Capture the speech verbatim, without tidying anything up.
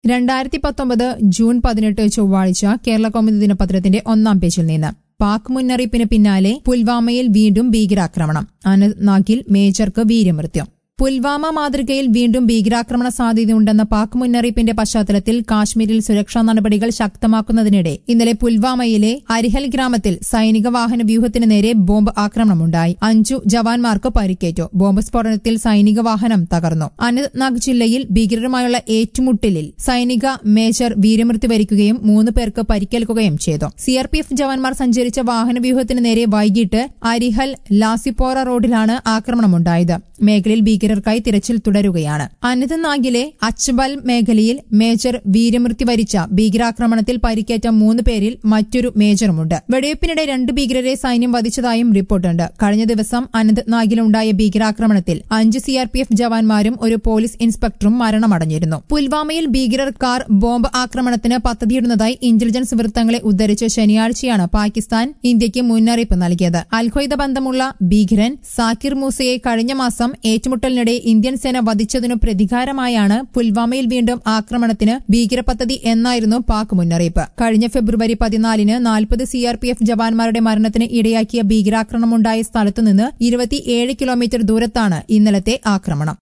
രണ്ടായിരത്തി പത്തൊമ്പത് ജൂൺ പതിനെട്ട് ചൊവ്വാഴ്ച കേരള കൗമുദി ദിനപത്രത്തിന്റെ ഒന്നാം പേജിൽ നിന്ന് പാക് മുന്നറിയിപ്പിന് പിന്നാലെ പുൽവാമയിൽ വീണ്ടും ഭീകരാക്രമണം. അനന്ത്നാഗിൽ മേജർക്ക് വീരമൃത്യു. പുൽവാമ മാതൃകയിൽ വീണ്ടും ഭീകരാക്രമണ സാധ്യതയുണ്ടെന്ന പാക് മുന്നറിയിപ്പിന്റെ പശ്ചാത്തലത്തിൽ കാശ്മീരിൽ സുരക്ഷാ നടപടികൾ ശക്തമാക്കുന്നതിനിടെ ഇന്നലെ പുൽവാമയിലെ അരിഹൽ ഗ്രാമത്തിൽ സൈനിക വാഹന വ്യൂഹത്തിന് നേരെ ബോംബ് ആക്രമണമുണ്ടായി. അഞ്ചു ജവാന്മാർക്ക് പരിക്കേറ്റു. ബോംബ് സ്ഫോടനത്തിൽ സൈനിക വാഹനം തകർന്നു. അനന്ത്നാഗ് ജില്ലയിൽ ഭീകരരുമായുള്ള ഏറ്റുമുട്ടലിൽ സൈനിക മേജർ വീരമൃത്യു വരിക്കുകയും മൂന്ന് പേർക്ക് പരിക്കേൽക്കുകയും ചെയ്തു. സിആർപിഎഫ് ജവാന്മാർ സഞ്ചരിച്ച വാഹന വ്യൂഹത്തിന് നേരെ വൈകിട്ട് അരിഹൽ ലാസിപ്പോറ റോഡിലാണ് ആക്രമണമുണ്ടായത്. മേഖലയിൽ ഭീകരർക്കായി തിരച്ചിൽ തുടരുകയാണ്. അനന്ത്നാഗിലെ അച്ബൽ മേഖലയിൽ മേജർ വീരമൃത്യു വരിച്ച ഭീകരാക്രമണത്തിൽ പരിക്കേറ്റ മൂന്ന് പേരിൽ മറ്റൊരു മേജറുമുണ്ട്. വെടിവയ്പ്പിനിടെ രണ്ട് ഭീകരരെ സൈന്യം വധിച്ചതായും റിപ്പോർട്ടുണ്ട്. കഴിഞ്ഞ ദിവസം അനന്ത്നാഗിലുണ്ടായ ഭീകരാക്രമണത്തിൽ അഞ്ച് സിആർപിഎഫ് ജവാന്മാരും ഒരു പോലീസ് ഇൻസ്പെക്ടറും മരണമടഞ്ഞിരുന്നു. പുൽവാമയിൽ ഭീകരർ കാർ ബോംബ് ആക്രമണത്തിന് പദ്ധതിയിടുന്നതായി ഇന്റലിജൻസ് വൃത്തങ്ങളെ ഉദ്ധരിച്ച് ശനിയാഴ്ചയാണ് പാകിസ്ഥാൻ ഇന്ത്യയ്ക്ക് മുന്നറിയിപ്പ് നൽകിയത്. അൽഖ്വയ്ദ ബന്ധമുള്ള ഭീകരൻ സാക്കിർ മൂസയെ കഴിഞ്ഞ മാസം ഏറ്റുമുട്ടലിനിടെ ഇന്ത്യൻ സേന വധിച്ചതിനു പ്രതികാരമായാണ് പുൽവാമയിൽ വീണ്ടും ആക്രമണത്തിന് ഭീകരപദ്ധതി എന്നായിരുന്നു പാക് മുന്നറിയിപ്പ്. കഴിഞ്ഞ ഫെബ്രുവരി പതിനാലിന് നാൽപ്പത് സിആർപിഎഫ് ജവാന്മാരുടെ മരണത്തിന് ഇടയാക്കിയ ഭീകരാക്രമണമുണ്ടായ സ്ഥലത്തുനിന്ന് ഇരുപത്തിയേഴ് കിലോമീറ്റർ ദൂരത്താണ് ഇന്നലത്തെ ആക്രമണം.